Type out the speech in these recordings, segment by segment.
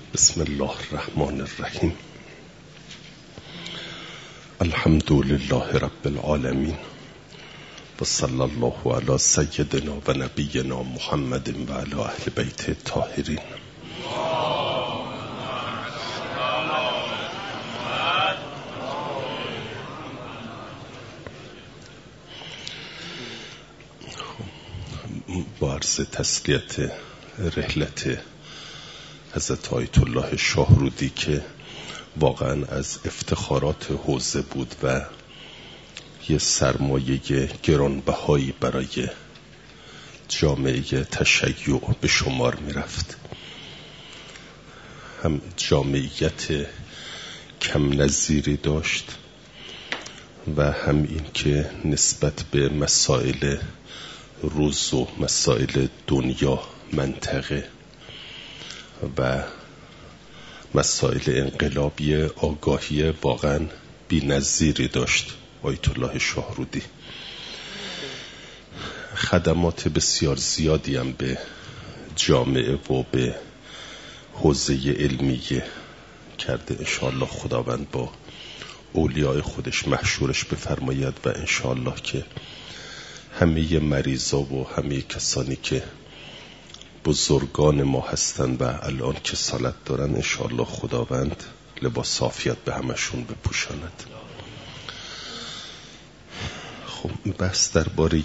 بسم الله الرحمن الرحیم. الحمد لله رب العالمین و صلی الله علی سیدنا و نبینا محمد و علی اهل بیت الطاهرین. با عرض تسلیت رحلت حضرت آیت الله شاهرودی که واقعا از افتخارات حوزه بود و یه سرمایه گرانبهایی برای جامعه تشیع به شمار می رفت. هم جامعیت کم نظیری داشت و هم این که نسبت به مسائل روز و مسائل دنیا، منطقه و مسائل انقلابی آگاهی واقعا بی نظیری داشت آیت الله شاهرودی. خدمات بسیار زیادی هم به جامعه و به حوزه علمیه کرده. انشاءالله خداوند با اولیاء خودش محشورش بفرماید و انشاءالله که همه مریضا و همه کسانی که بزرگان ما هستند و الان کسالت دارن انشاءالله خداوند لباس عافیت به همشون بپوشاند. خب بس درباره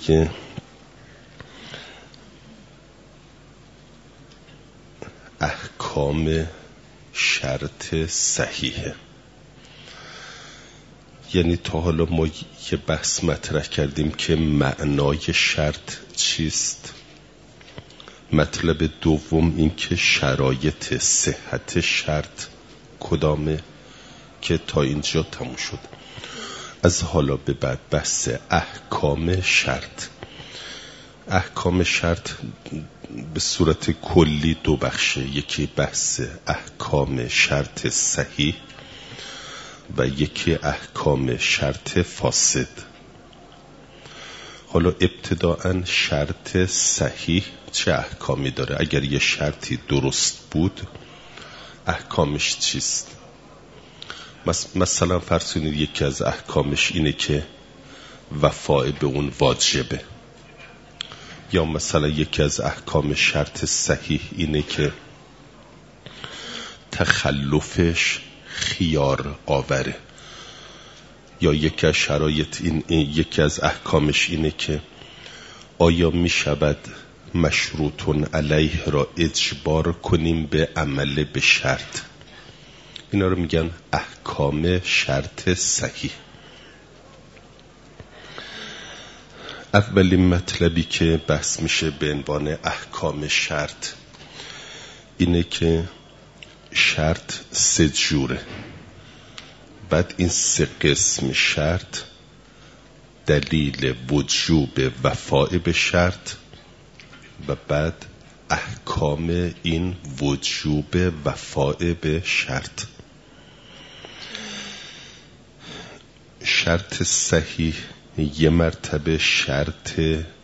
احکام شرط صحیحه. یعنی تا حالا ما یه بحث مطرح کردیم که معنای شرط چیست. مطلب دوم این که شرایط صحت شرط کدامه که تا اینجا تموم شد. از حالا به بعد بحث احکام شرط. احکام شرط به صورت کلی دو بخشه. یکی بحث احکام شرط صحیح و یکی احکام شرط فاسد. حالا ابتداءً شرط صحیح چه احکامی داره؟ اگر یه شرطی درست بود احکامش چیست؟ مثلا فرض کنید یکی از احکامش اینه که وفای به اون واجبه، یا مثلا یکی از احکام شرط صحیح اینه که تخلفش خیار آوره، یا یکی از شرایط یکی از احکامش اینه که آیا می شود مشروطون علیه را اجبار کنیم به عمل به شرط. اینا رو میگن احکام شرط صحیح. اولین مطلبی که بحث میشه به عنوان احکام شرط اینه که شرط سه جوره. بعد این سه قسم شرط دلیل وجوب وفای به شرط و بعد احکام این وجوب وفای به شرط. شرط صحیح یه مرتبه شرط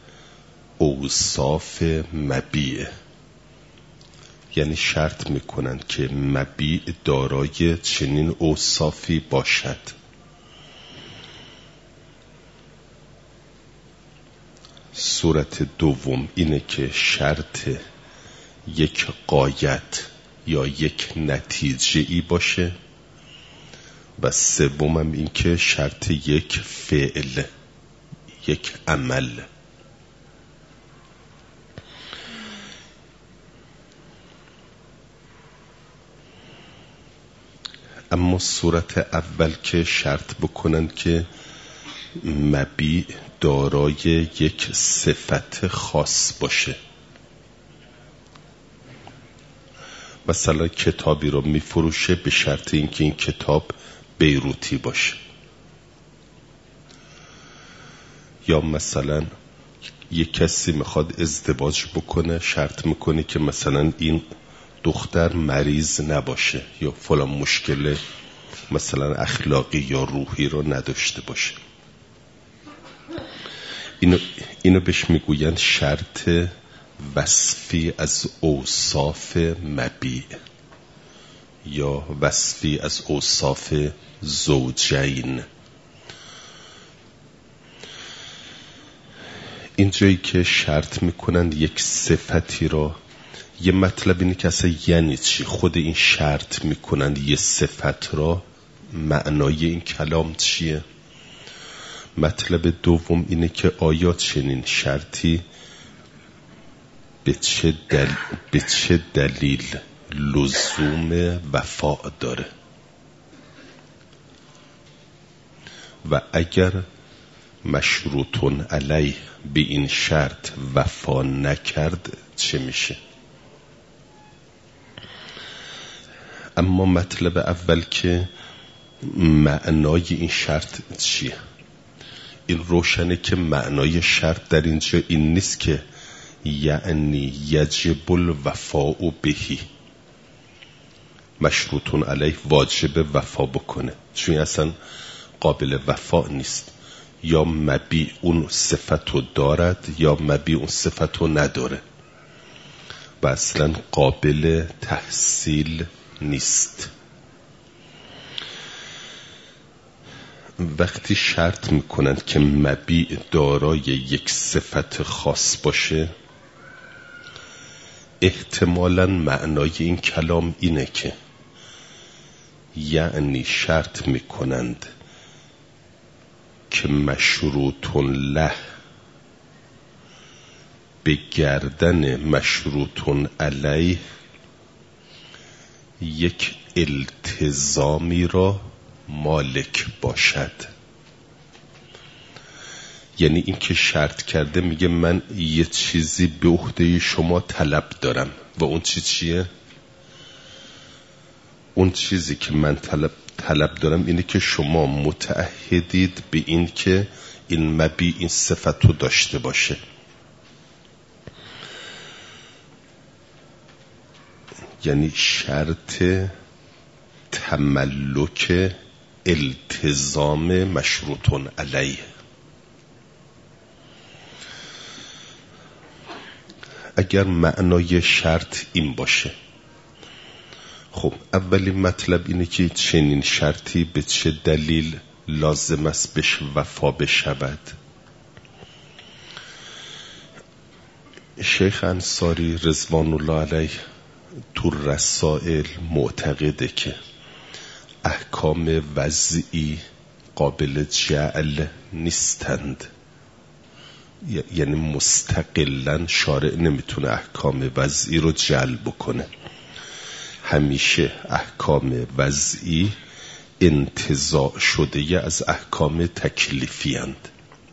اوصاف مبیع، یعنی شرط میکنن که مبیع دارای چنین اوصافی باشد. صورت دوم اینه که شرط یک غایت یا یک نتیجه ای باشه و سوم هم این که شرط یک فعل، یک عمل. اما صورت اول که شرط بکنن که مبیع دارای یک صفت خاص باشه. مثلا کتابی رو میفروشه به شرط اینکه این کتاب بیروتی باشه، یا مثلا یک کسی میخواد ازدواج بکنه شرط میکنه که مثلا این دختر مریض نباشه یا فلان مشکل مثلا اخلاقی یا روحی رو نداشته باشه. اینو بهش میگوین شرط وصفی از اوصاف مبیع. یا وصفی از اوصاف زوجین. اینجایی که شرط میکنند یک صفتی را، یه مطلب اینه که اصلا یعنی چی خود این شرط میکنند یه صفت را، معنای این کلام چیه؟ مطلب دوم اینه که آیا چنین شرطی به چه دلیل لزوم وفا داره و اگر مشروطون علیه به این شرط وفا نکرد چه میشه؟ اما مطلب اول که معنای این شرط چیه؟ این روشنه که معنای شرط در اینجا این نیست که یعنی یجب الوفاء بهی، مشروطون علیه واجب وفا بکنه، چون اصلا قابل وفا نیست. یا مبیع اون صفتو دارد یا مبیع اون صفتو نداره و اصلا قابل تحصیل نیست. وقتی شرط میکنند که مبیع دارای یک صفت خاص باشه، احتمالاً معنای این کلام اینه که یعنی شرط میکنند که مشروطون له به گردن مشروطون علیه یک التزامی را مالک باشد. یعنی این که شرط کرده میگه من یه چیزی به عهده شما طلب دارم و اون چیه؟ اون چیزی که من طلب دارم اینه که شما متعهدید به این که این مبیع این صفت رو داشته باشه. یعنی شرط تملک التزام مشروطون علیه. اگر معنای شرط این باشه، خب اولین مطلب اینه که چنین شرطی به چه دلیل لازم است بهش وفا بشود. شیخ انصاری رضوان الله علیه تو رسائل معتقده که احکام وضعی قابل جعل نیستند، یعنی مستقلاً شارع نمیتونه احکام وضعی رو جعل بکنه. همیشه احکام وضعی انتزاع شده از احکام تکلیفی اند.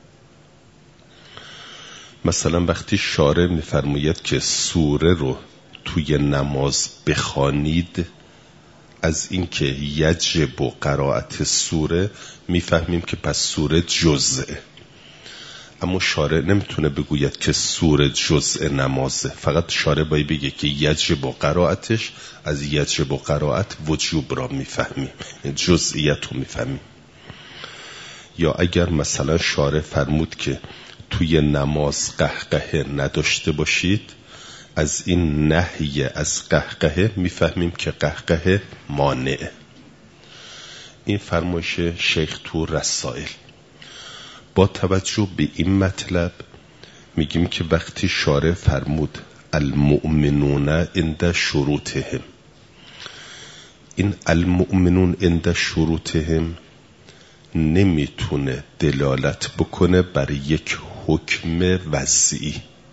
مثلا وقتی شارع میفرماید که سوره رو توی نماز بخوانید، از اینکه یجب و قرائت سوره میفهمیم که پس سوره جزءه، اما شارع نمیتونه بگوید که سوره جزء نمازه، فقط شارع باید بگه که یجب و قرائتش، از یجب و قرائت وجوب را میفهمیم، جزئیت رو میفهمیم. یا اگر مثلا شارع فرمود که توی نماز قهقه نداشته باشید، از این نهی از قهقه میفهمیم که قهقه مانعه. این فرمایش شیخ تو رسائل. با توجه به این مطلب میگیم که وقتی شارع فرمود المؤمنون عند شروطهم، این المؤمنون عند شروطهم نمیتونه دلالت بکنه بر یک حکم وضعی.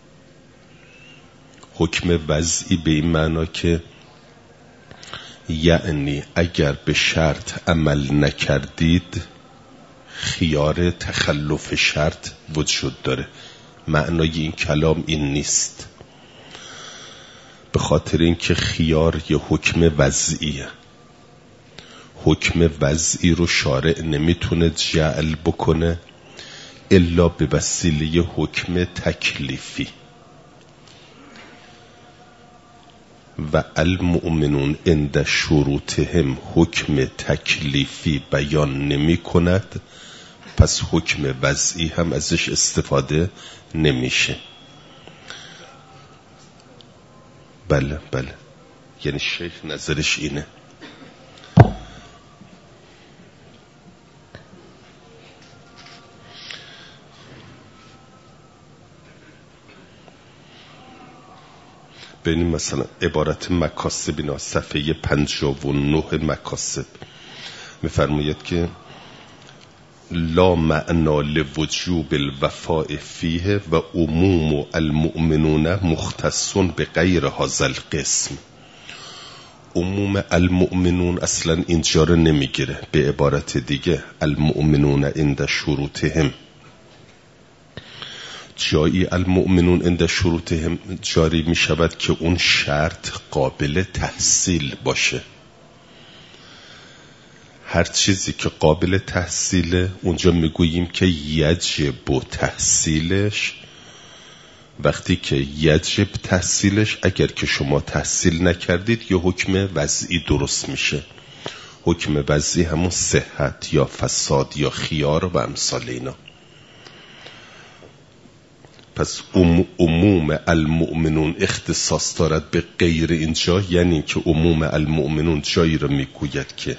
حکم وضعی به این معنا که یعنی اگر به شرط عمل نکردید خیار تخلف شرط وجود داره. معنای این کلام این نیست، به خاطر اینکه خیار یه حکم وضعیه. حکم وضعی رو شارع نمیتونه جعل بکنه الا به وسیله حکم تکلیفی. و المؤمنون عند شروطهم حکم تکلیفی بیان نمی کند، پس حکم وضعی هم ازش استفاده نمیشه. بله، یعنی شیخ نظرش اینه. ببینیم مثلا عبارت مکاسب اینا صفحه 59 مکاسب میفرماید که لا معنا لوجوب الوفاء فیه و عموم المؤمنون مختص به غیر هذا القسم. عموم المؤمنون اصلا اینجا رو نمیگیره. به عبارت دیگه المؤمنون عند شروطهم، جایی المؤمنون عند شروطهم جاری می شود که اون شرط قابل تحصیل باشه. هر چیزی که قابل تحصیله اونجا میگوییم که یجب تحصیلش. وقتی که یجب تحصیلش، اگر که شما تحصیل نکردید یه حکم وضعی درست میشه. حکم وضعی همون صحت یا فساد یا خیار و امثال اینا. پس عموم المؤمنون اختصاص دارد به غیر اینجا، یعنی که عموم المؤمنون جایی رو میگوید که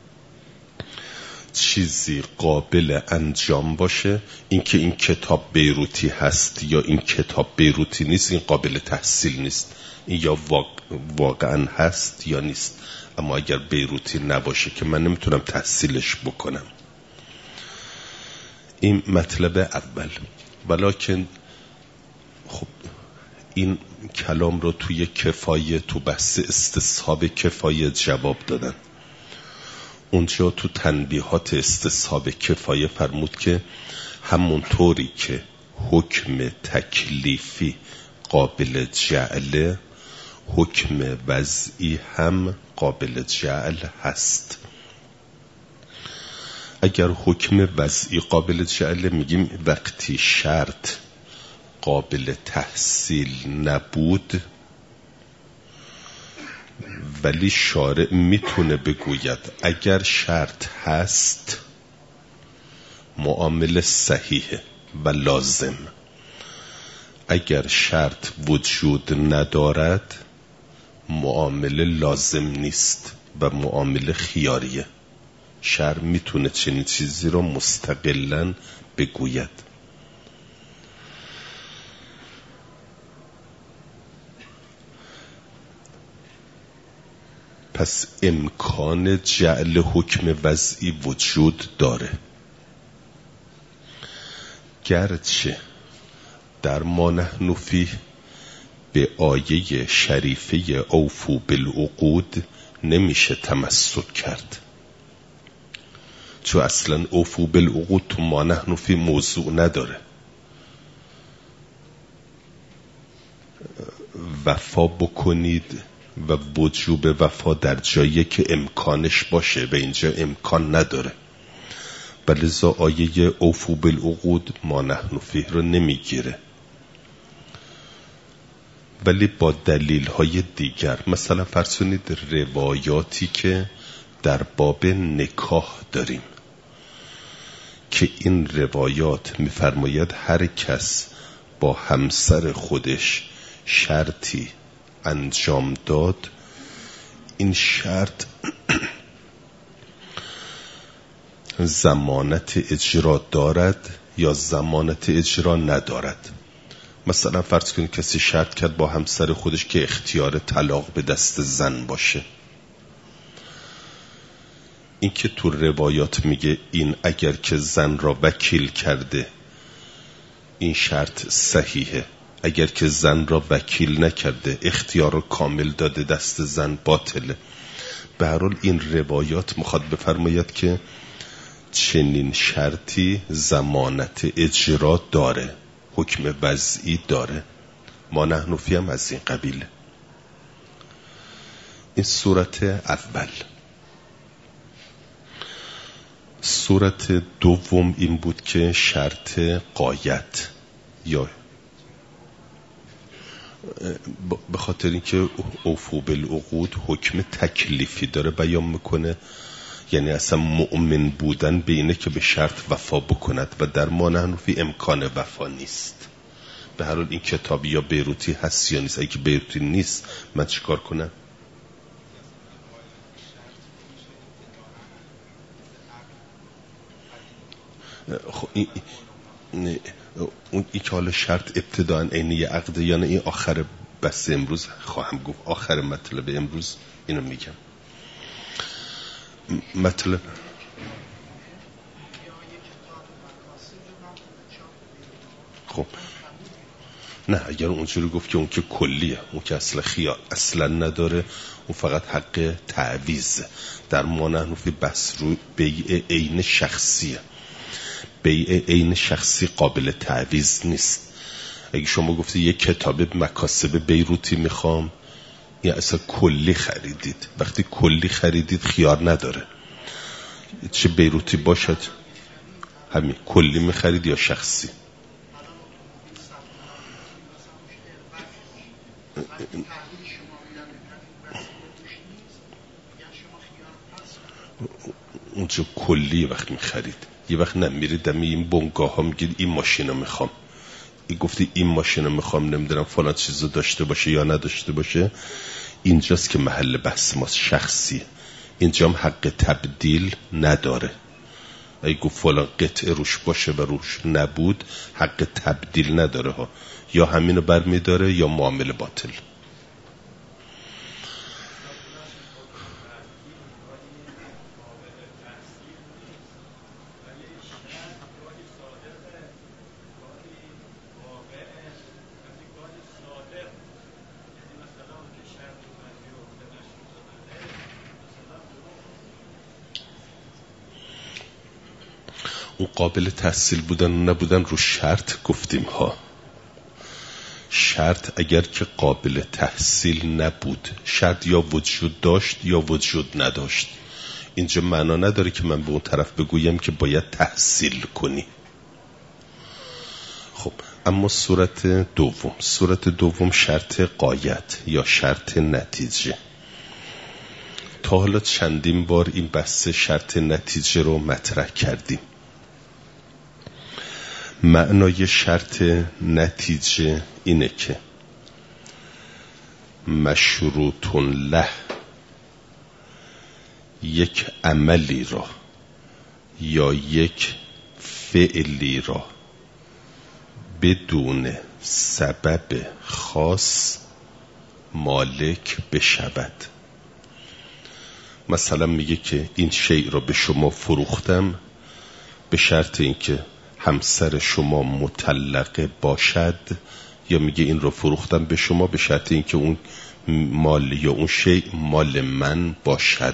چیزی قابل انجام باشه. اینکه این کتاب بیروتی هست یا این کتاب بیروتی نیست این قابل تحصیل نیست. این یا واقعا هست یا نیست. اما اگر بیروتی نباشه که من نمیتونم تحصیلش بکنم. این مطلب اول. ولکن خب این کلام رو توی کفایه، تو بحث استصحاب کفایه جواب دادن. اونجا تو تنبیهات استصحاب کفایه فرمود که همونطوری که حکم تکلیفی قابل جعله، حکم وضعی هم قابل جعل هست. اگر حکم وضعی قابل جعله میگیم وقتی شرط قابل تحصیل نبود ولی شارع میتونه بگوید اگر شرط هست معامله صحیحه و لازم. اگر شرط وجود ندارد معامله لازم نیست و معامله خیاریه. شرع میتونه چنین چیزی رو مستقلاً بگوید. پس امکان جعل حکم وضعی وجود داره، گرچه در ما نحن فیه به آیه شریفه اوفو بالعقود نمیشه تمسک کرد، چون اصلا اوفو بالعقود تو ما نحن فیه موضوع نداره. وفا بکنید و وجوب وفا در جایی که امکانش باشه و اینجا امکان نداره. بلذا آیه اوفو بالعقود ما نحن فیه رو نمیگیره، ولی با دلیل های دیگر. مثلا فرض کنید روایاتی که در باب نکاح داریم که این روایات میفرماید هر کس با همسر خودش شرطی انجام داد، این شرط ضمانت اجرا دارد یا ضمانت اجرا ندارد. مثلا فرض کنید کسی شرط کرد با همسر خودش که اختیار طلاق به دست زن باشه. این که تو روایات میگه این اگر که زن را وکیل کرده این شرط صحیحه، اگر که زن را وکیل نکرده اختیار رو کامل داده دست زن باطله. به هر حال این روایات میخواد بفرماید که چنین شرطی ضمانت اجرا داره، حکم وضعی داره. ما نحن فیه هم از این قبیله. این صورت اول. صورت دوم این بود که شرط غایت، یا به خاطر اینکه اوفو بالعقود حکم تکلیفی داره بیان میکنه، یعنی اصلا مؤمن بودن به اینه که به شرط وفا بکند و در ما نحن فیه امکان وفا نیست. به هر حال این کتابی یا بیروتی هست یا نیست. اگه بیروتی نیست من چیکار کنم؟ خب این که حالا شرط ابتداء عینی عقد یا نه این آخر بس امروز خواهم گفت. آخر مطلب امروز اینو میگم. مطلب خب نه، اگر اونجوری گفت که اون که کلیه، اون که اصلا نداره، اون فقط حق تعویض. در ما نحنفی بس روی بیع عین شخصیه. بیع عین شخصی قابل تعویض نیست. اگه شما گفتی یک کتاب مکاسب بیروتی میخوام، این اصلا کلی خریدید. وقتی کلی خریدید خیار نداره، چه بیروتی باشد، همین کلی میخرید یا شخصی. اونجا کلی وقت میخرید. یه وقت نمیرید دمی این بنگاه ها میگید این ماشین رو میخوام، این گفتی این ماشین رو میخوام، نمیدونم فلان چیز رو داشته باشه یا نداشته باشه. اینجاست که محل بحث ماست، شخصیه. اینجا هم حق تبدیل نداره. اگه گفت فلان قطعه روش باشه و روش نبود، حق تبدیل نداره ها. یا همینو برمیداره یا معامله باطل. اون قابل تحصیل بودن و نبودن رو شرط گفتیم ها. شرط اگر که قابل تحصیل نبود، شرط یا وجود داشت یا وجود نداشت. اینجا معنا نداره که من به اون طرف بگویم که باید تحصیل کنی. خب اما صورت دوم شرط غایت یا شرط نتیجه. تا حالا چندین بار این بحث شرط نتیجه رو مطرح کردیم. معنای شرط نتیجه اینه که مشروط له، یک عملی را یا یک فعلی را بدون سبب خاص مالک بشود. مثلا میگه که این شیء را به شما فروختم به شرط اینکه همسر شما مطلقه باشد، یا میگه این رو فروختم به شما به شرط اینکه اون مال یا اون شیء مال من باشد.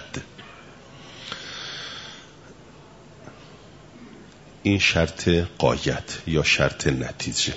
این شرط غایت یا شرط نتیجه.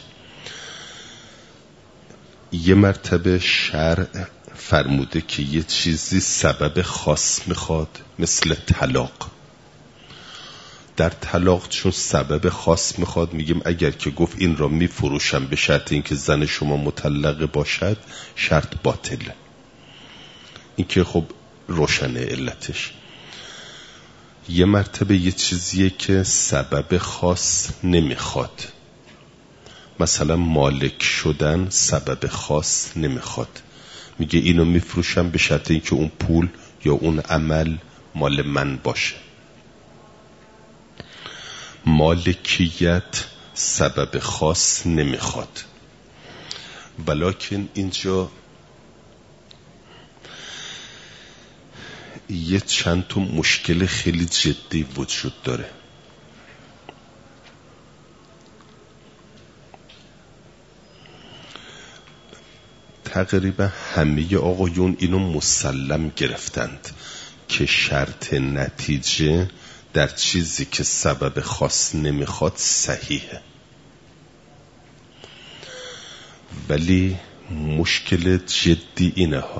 یه مرتبه شرع فرموده که یه چیزی سبب خاص میخواد، مثل طلاق. در طلاق چون سبب خاص میخواد، میگیم اگر که گفت این را میفروشم به شرط اینکه زن شما مطلقه باشد، شرط باطله. این که خب روشنه علتش. یه مرتبه یه چیزیه که سبب خاص نمیخواد، مثلا مالک شدن سبب خاص نمیخواد، میگه اینو میفروشم به شرط اینکه اون پول یا اون عمل مال من باشه. مالکیت سبب خاص نمیخواد. ولکن اینجا یه چند تا مشکل خیلی جدی وجود داره. تقریبا همه آقایون اینو مسلم گرفتند که شرط نتیجه در چیزی که سبب خاص نمیخواد صحیحه. ولی مشکل جدی اینه ها،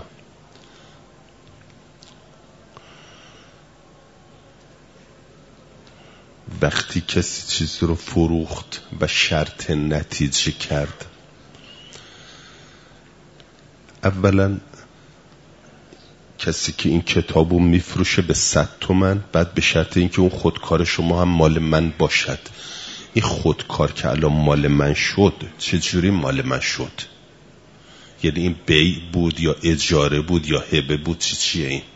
وقتی کسی چیزی رو فروخت و شرط نتیجه کرد، اولا کسی که این کتابو میفروشه به 100 تومن، بعد به شرط اینکه اون خودکار شما هم مال من باشد. این خودکار که الان مال من شد، چجوری مال من شد؟ یعنی این بیع بود یا اجاره بود یا هبه بود؟ چیه این؟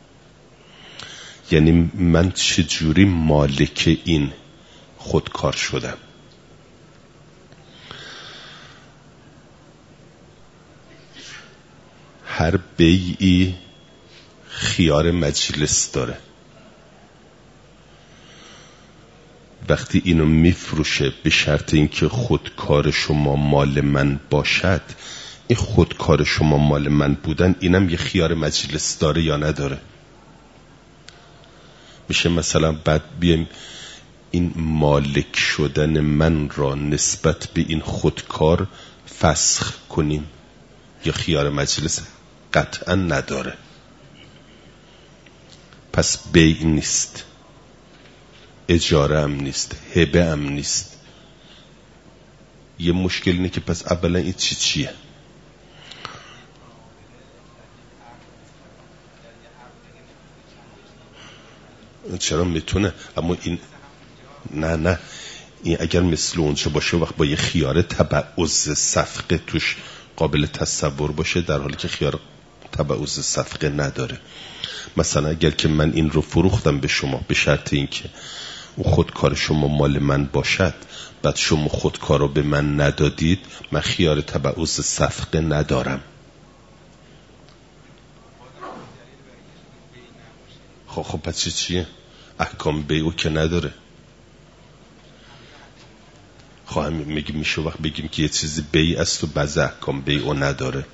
یعنی من چجوری مالک این خودکار شدم؟ هر بیعی خیار مجلس داره. وقتی اینو میفروشه به شرط اینکه خودکار شما مال من باشد، این خودکار شما مال من بودن اینم یه خیار مجلس داره یا نداره؟ میشه مثلا بعد بیایم این مالک شدن من را نسبت به این خودکار فسخ کنیم؟ یا خیار مجلس قطعا نداره، پس بیع نیست، اجاره هم نیست، هبه هم نیست. یه مشکل اینه که پس اولا این چیه؟ چرا میتونه، اما این نه این اگر مثل اونجا باشه وقت با یه خیار تبعوض صفقه توش قابل تصور باشه، در حالی که خیار تبعوض صفقه نداره. مثلا اگر که من این رو فروختم به شما به شرط اینکه اون خودکار شما مال من باشد، بعد شما خودکار رو به من ندادید، من خیار تبعوض صفقه ندارم. خب پس چیه؟ احکام بیعو که نداره. خواهم میگیم میشه وقت بگیم که یه چیزی بیع است و بعض احکام بیعو نداره.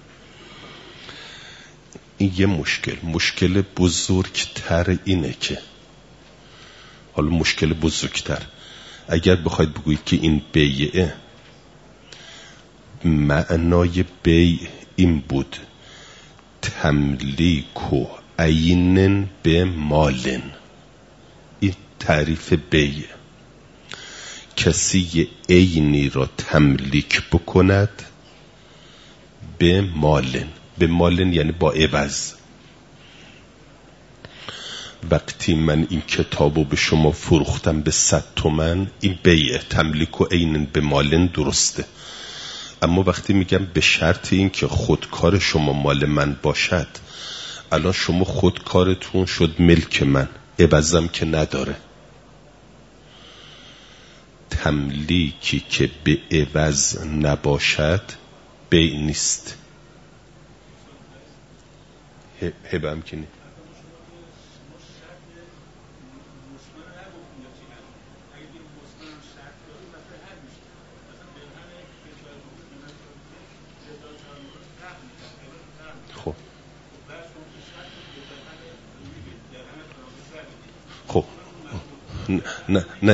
این یه مشکل بزرگتر اینه که، حالا مشکل بزرگتر، اگر بخواید بگویید که این بیعه، معنای بیع این بود تملیک و عین به مالن، این تعریف بیع، کسی عینی را تملیک بکند به مالن. به مالن یعنی با عوض. وقتی من این کتابو به شما فروختم به 100 تومن، این بیع تملیک و عین به مالن درسته. اما وقتی میگم به شرط این که خودکار شما مال من باشد، الان شما خودکارتون شد ملک من، عوضم که نداره. تملیکی که به عوض نباشد بیع نیست، هبه هم که نیست. خب نه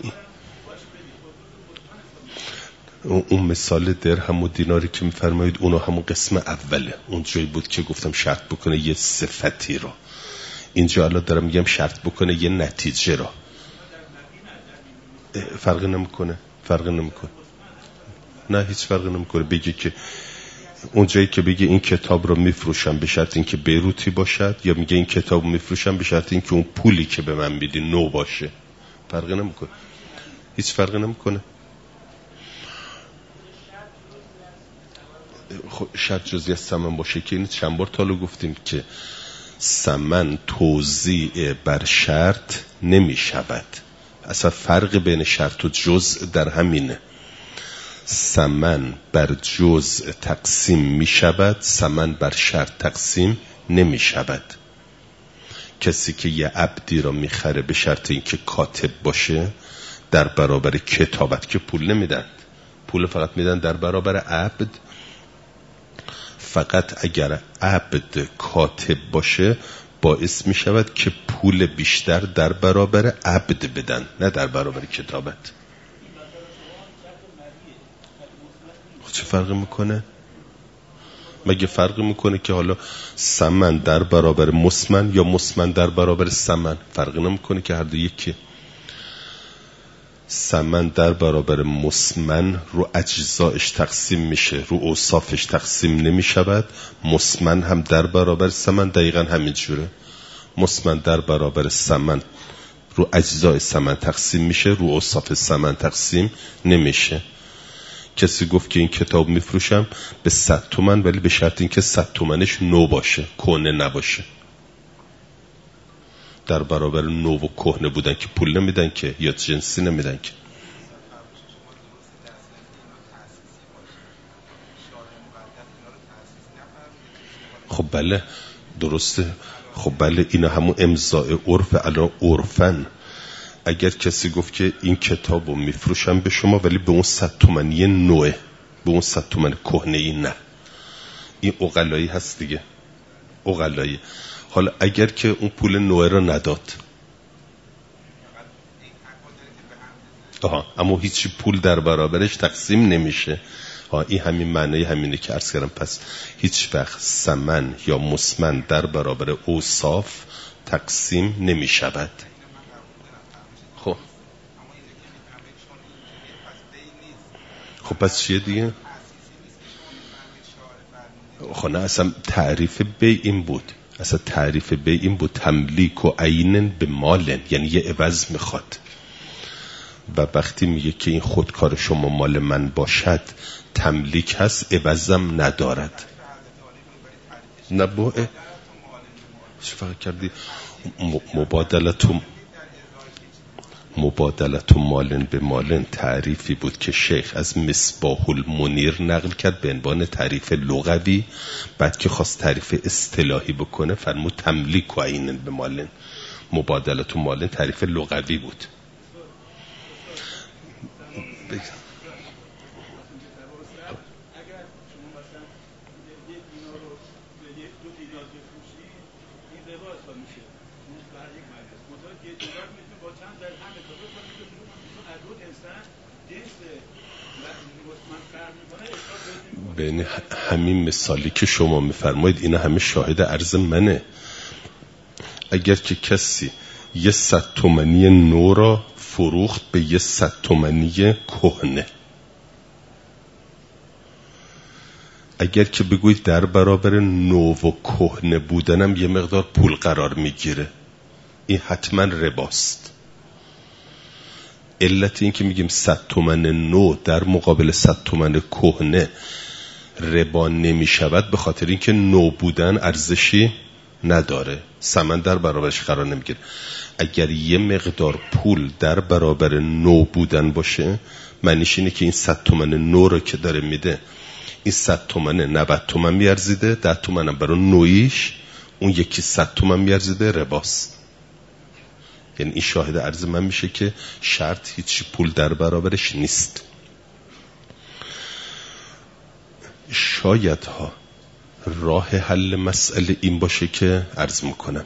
اون مثال درهم و دیناری که میفرمایید اونو همون قسم اوله، اون جایی بود که گفتم شرط بکنه یه صفتی رو. اینجا الان دارم میگم شرط بکنه یه نتیجه رو. فرق نمیکنه. نه هیچ فرق نمیکنه. بگی که اون جایی که بگی این کتاب رو میفروشم به شرط اینکه بیروتی باشد، یا میگه این کتاب رو میفروشم به شرط اینکه اون پولی که به من میدی نو باشه، فرق نمیکنه. هیچ فرق نمیکنه. شرط جزئی از ثمن باشه که این چند بار تالو گفتیم که ثمن توزیع بر شرط نمی شود. اصلا فرق بین شرط و جزء در همینه. ثمن بر جزء تقسیم می شود، ثمن بر شرط تقسیم نمی شود. کسی که یه عبدی را می خره به شرط اینکه کاتب باشه، در برابر کتابت که پول نمیدن، پول فقط میدن در برابر عبد. فقط اگر عبد کاتب باشه باعث می شود که پول بیشتر در برابر عبد بدن، نه در برابر کتابت. چه فرقی میکنه؟ مگه فرقی میکنه که حالا ثمن در برابر مسمن یا مسمن در برابر ثمن؟ فرقی نمیکنه که هر دو یکی. ثمن در برابر مسمن رو اجزایش تقسیم میشه، رو اوصافش تقسیم نمیشود. مسمن هم در برابر ثمن دقیقا همین جوره. مسمن در برابر ثمن رو اجزای ثمن تقسیم میشه، رو اوصاف ثمن تقسیم نمیشه. کسی گفت که این کتاب میفروشم به 100 تومن، ولی به شرط این که 100 تومنش نو باشه، کهنه نباشه. در برابر نو و کهنه بودن که پول نمیدن که، یا جنسی نمیدن که. خب بله درسته. خب بله اینا همون امضاء عرف. الان عرفن اگر کسی گفت که این کتابو میفروشم به شما ولی به اون 100 تومانی نوعه، به اون 100 تومن کهنه ای نه، این عقلایی هست دیگه، عقلایی. حالا اگر که اون پول نوعه رو نداد، اما هیچی پول در برابرش تقسیم نمیشه. این همین معنی همینه که عرض کردم. پس هیچ وقت ثمن یا مسمن در برابر اوصاف تقسیم نمی شود. خب پس چیه دیگه؟ خب نه اصلا تعریف بی این بود، اصلا تعریف بی این بود تملیک و عینن به مالن، یعنی یه عوض میخواد. و وقتی میگه که این خودکار شما مال من باشد تملیک هست، عوضم ندارد. نه با چه فرق کردی؟ مبادلت مالن به مالن تعریفی بود که شیخ از مصباح المنیر نقل کرد به عنوان تعریف لغوی. بعد که خواست تعریف اصطلاحی بکنه فرمود تملیک و عینن به مالن. مبادلت مالن تعریف لغوی بود. بین همین مثالی که شما میفرمایید اینا همه شاهد عرض منه. اگر که کسی یه 100 تومانی نو را فروخت به یه 100 تومانی کهنه، اگر که بگوید در برابر نو و کهنه بودنم یه مقدار پول قرار میگیره، این حتما رباست. علت این که میگیم 100 تومن نو در مقابل 100 تومن کهنه ربا نمیشود به خاطر اینکه نو بودن ارزشی نداره، ثمن در برابرش قرار نمیگیره. اگر یه مقدار پول در برابر نو بودن باشه معنیش اینه که این 100 تومن نو رو که داره میده، این 100 تومن 90 تومن میارزیده، 10 تومن هم برای نویش، اون یکی 100 تومن میارزیده، رباست. یعنی این شاهد عرض من میشه که شرط هیچ پول در برابرش نیست. شاید ها راه حل مسئله این باشه که عرض میکنم،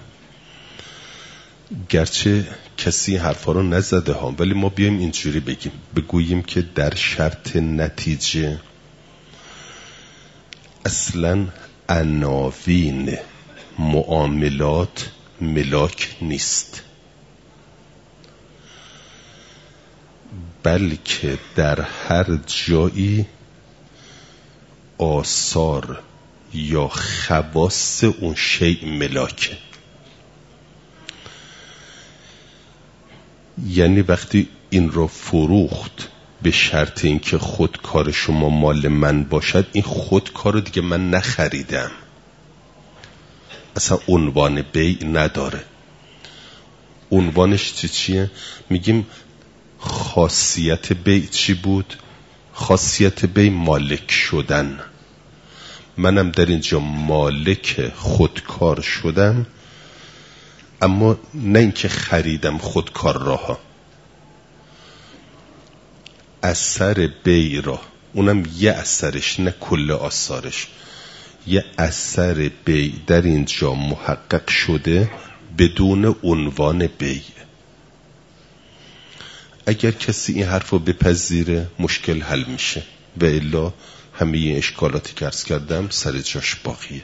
گرچه کسی حرفا رو نزده ها، ولی ما بیایم اینجوری بگوییم که در شرط نتیجه اصلا عناوین معاملات ملاک نیست، بلکه در هر جایی آثار یا خواص اون شیء ملاکه. یعنی وقتی این رو فروخت به شرط اینکه خودکار شما مال من باشد، این خودکار رو دیگه من نخریدم، اصلا عنوان بیع نداره. عنوانش چیه؟ میگیم خاصیت بیع چی بود؟ خاصیت بیع مالک شدن. منم در اینجا مالک خودکار شدم، اما نه اینکه خریدم خودکار راها، اثر بیع را، اونم یه اثرش نه کل آثارش، یه اثر بیع در اینجا محقق شده بدون عنوان بیع. اگر کسی این حرف رو بپذیره مشکل حل میشه و الا همه این اشکالاتی که عرض کردم سر جاش باقیه.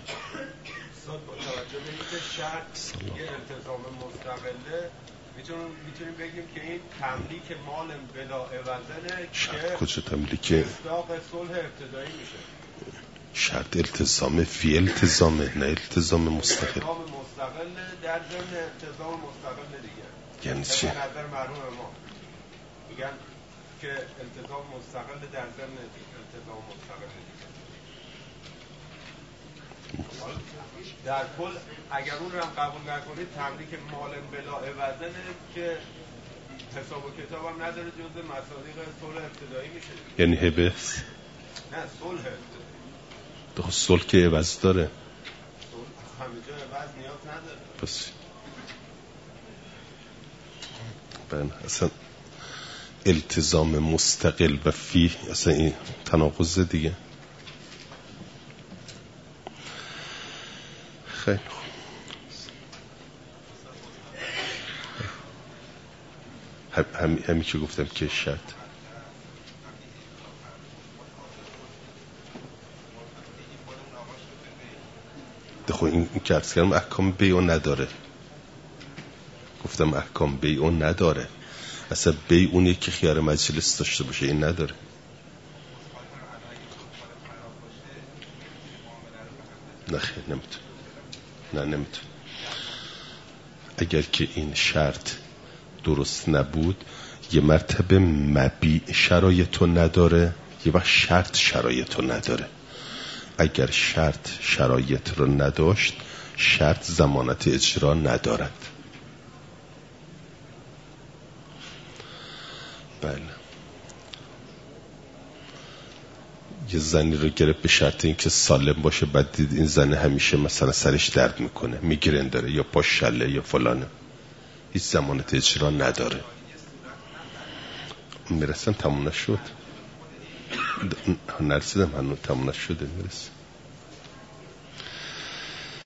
میتونیم بگیم که این تملیک مال بلا عوضنه شرط کجا تملیک؟ اصداق صلح ابتدایی میشه. شرط التزام فی التزامه، نه التزام مستقل. التزام مستقل در ضمن التزام مستقل دیگه. یعنی چی؟ نظر مرحوم ما میگن که التزام مستقل در ضمن التزام مستقل دیگه. در کل اگر اون رو هم قبول نکنید تملیک مال بلا عوضنه که حساب و کتاب هم نداره، جزء مصادیق صلح ابتدایی میشه. یعنی هبه؟ نه صلح ابتدایی. صلح که عوض داره. همه جا عوض نیاز نداره. پس اصلا التزام مستقل و فی اصلا این تناقض دیگه. خیلی خوب. همین که گفتم که شرط خب این که عرض کردم احکام بیع نداره. گفتم احکام بیع نداره. اصلا بیع اونیه که خیار مجلس داشته باشه، این نداره. نه خیلی نمیتون. نه نمیتون. اگر که این شرط درست نبود، یه مرتبه مبیع شرایطو نداره، یه وقت شرط شرایطو نداره. اگر شرط شرایط رو نداشت، شرط ضمانت اجرا ندارد. بله. یه زنی رو گرفت به شرط اینکه سالم باشه، بعد دید این زن همیشه مثلا سرش درد میکنه، میگرن داره یا پاش شله یا فلانه، هیچ ضمانت اجرا نداره. میرسم تموم نشد، نرسیدم هنوز تموم نشده. میرسم